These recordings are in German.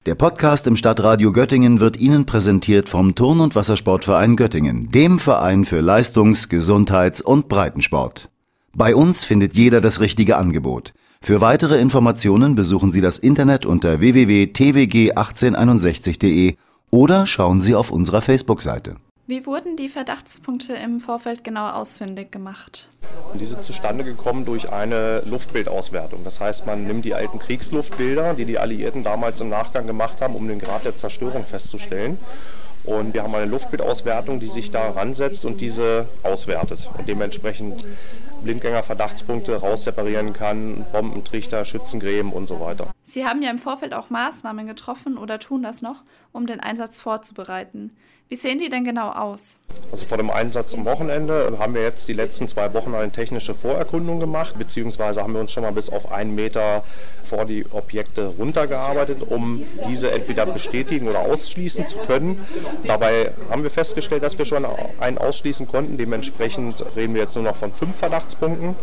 Der Podcast im Stadtradio Göttingen wird Ihnen präsentiert vom Turn- und Wassersportverein Göttingen, dem Verein für Leistungs-, Gesundheits- und Breitensport. Bei uns findet jeder das richtige Angebot. Für weitere Informationen besuchen Sie das Internet unter www.twg1861.de oder schauen Sie auf unserer Facebook-Seite. Wie wurden die Verdachtspunkte im Vorfeld genau ausfindig gemacht? Diese sind zustande gekommen durch eine Luftbildauswertung. Das heißt, man nimmt die alten Kriegsluftbilder, die die Alliierten damals im Nachgang gemacht haben, um den Grad der Zerstörung festzustellen. Und wir haben eine Luftbildauswertung, die sich da ransetzt und diese auswertet und dementsprechend Blindgänger-Verdachtspunkte rausseparieren kann, Bombentrichter, Schützengräben und so weiter. Sie haben ja im Vorfeld auch Maßnahmen getroffen oder tun das noch, um den Einsatz vorzubereiten. Wie sehen die denn genau aus? Also vor dem Einsatz am Wochenende haben wir jetzt die letzten 2 Wochen eine technische Vorerkundung gemacht, beziehungsweise haben wir uns schon mal bis auf 1 Meter vor die Objekte runtergearbeitet, um diese entweder bestätigen oder ausschließen zu können. Dabei haben wir festgestellt, dass wir schon einen ausschließen konnten. Dementsprechend reden wir jetzt nur noch von 5 Verdachtspunkten.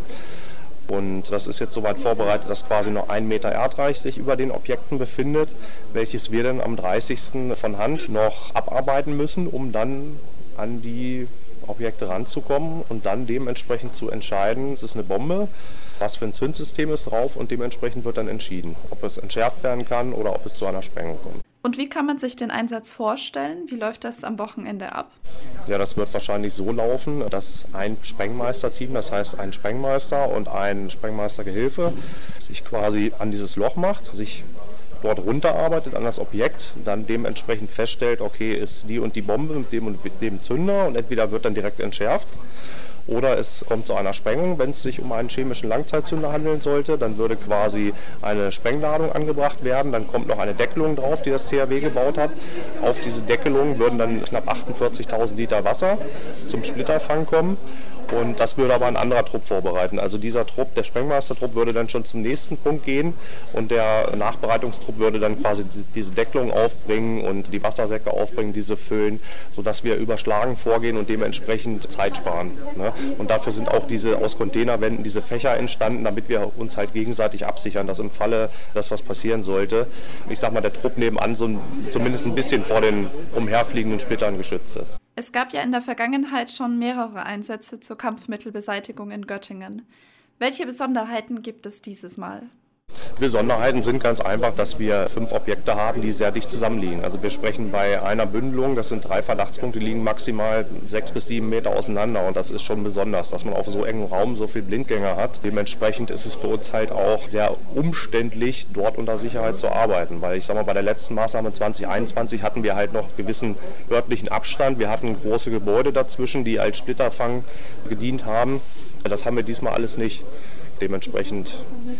Und das ist jetzt soweit vorbereitet, dass quasi noch 1 Meter Erdreich sich über den Objekten befindet, welches wir dann am 30. von Hand noch abarbeiten müssen, um dann an die Objekte ranzukommen und dann dementsprechend zu entscheiden, ist es eine Bombe, was für ein Zündsystem ist drauf und dementsprechend wird dann entschieden, ob es entschärft werden kann oder ob es zu einer Sprengung kommt. Und wie kann man sich den Einsatz vorstellen? Wie läuft das am Wochenende ab? Ja, das wird wahrscheinlich so laufen, dass ein Sprengmeisterteam, das heißt ein Sprengmeister und ein Sprengmeistergehilfe, sich quasi an dieses Loch macht, sich dort runterarbeitet an das Objekt, dann dementsprechend feststellt, okay, ist die und die Bombe mit dem und dem Zünder und entweder wird dann direkt entschärft oder es kommt zu einer Sprengung. Wenn es sich um einen chemischen Langzeitzünder handeln sollte, dann würde quasi eine Sprengladung angebracht werden, dann kommt noch eine Deckelung drauf, die das THW gebaut hat. Auf diese Deckelung würden dann knapp 48.000 Liter Wasser zum Splitterfang kommen. Und das würde aber ein anderer Trupp vorbereiten. Also dieser Trupp, der Sprengmeistertrupp, würde dann schon zum nächsten Punkt gehen und der Nachbereitungstrupp würde dann quasi diese Deckelung aufbringen und die Wassersäcke aufbringen, diese füllen, sodass wir überschlagen vorgehen und dementsprechend Zeit sparen. Ne? Und dafür sind auch diese aus Containerwänden diese Fächer entstanden, damit wir uns halt gegenseitig absichern, dass im Falle, dass was passieren sollte, ich sag mal, der Trupp nebenan zumindest ein bisschen vor den umherfliegenden Splittern geschützt ist. Es gab ja in der Vergangenheit schon mehrere Einsätze zur Kampfmittelbeseitigung in Göttingen. Welche Besonderheiten gibt es dieses Mal? Besonderheiten sind ganz einfach, dass wir 5 Objekte haben, die sehr dicht zusammenliegen. Also wir sprechen bei einer Bündelung, das sind 3 Verdachtspunkte, liegen maximal 6 bis 7 Meter auseinander und das ist schon besonders, dass man auf so engem Raum so viel Blindgänger hat. Dementsprechend ist es für uns halt auch sehr umständlich, dort unter Sicherheit zu arbeiten, weil ich sag mal, bei der letzten Maßnahme 2021 hatten wir halt noch gewissen örtlichen Abstand. Wir hatten große Gebäude dazwischen, die als Splitterfang gedient haben. Das haben wir diesmal alles nicht. Dementsprechend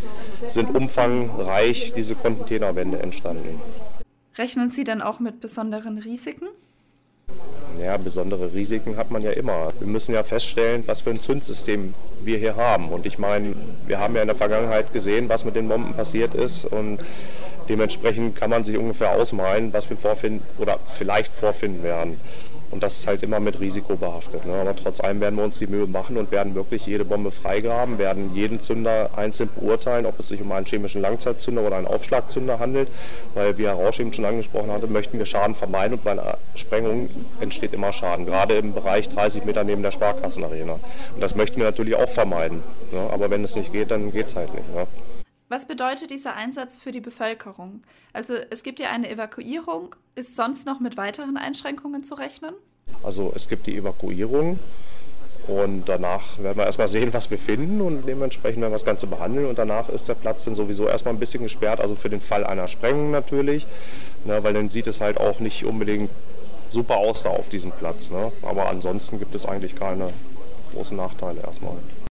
sind umfangreich diese Containerwände entstanden. Rechnen Sie denn auch mit besonderen Risiken? Ja, besondere Risiken hat man ja immer. Wir müssen ja feststellen, was für ein Zündsystem wir hier haben. Und ich meine, wir haben ja in der Vergangenheit gesehen, was mit den Bomben passiert ist. Und dementsprechend kann man sich ungefähr ausmalen, was wir vorfinden oder vielleicht vorfinden werden. Und das ist halt immer mit Risiko behaftet. Ne? Aber trotz allem werden wir uns die Mühe machen und werden wirklich jede Bombe freigraben, werden jeden Zünder einzeln beurteilen, ob es sich um einen chemischen Langzeitzünder oder einen Aufschlagzünder handelt. Weil, wie Herr Rausch eben schon angesprochen hatte, möchten wir Schaden vermeiden und bei einer Sprengung entsteht immer Schaden. Gerade im Bereich 30 Meter neben der Sparkassenarena. Und das möchten wir natürlich auch vermeiden. Ne? Aber wenn es nicht geht, dann geht es halt nicht. Ne? Was bedeutet dieser Einsatz für die Bevölkerung? Also es gibt ja eine Evakuierung. Ist sonst noch mit weiteren Einschränkungen zu rechnen? Also es gibt die Evakuierung und danach werden wir erstmal sehen, was wir finden und dementsprechend werden wir das Ganze behandeln und danach ist der Platz dann sowieso erstmal ein bisschen gesperrt, also für den Fall einer Sprengung natürlich, ne, weil dann sieht es halt auch nicht unbedingt super aus da auf diesem Platz. Ne? Aber ansonsten gibt es eigentlich keine großen Nachteile erstmal.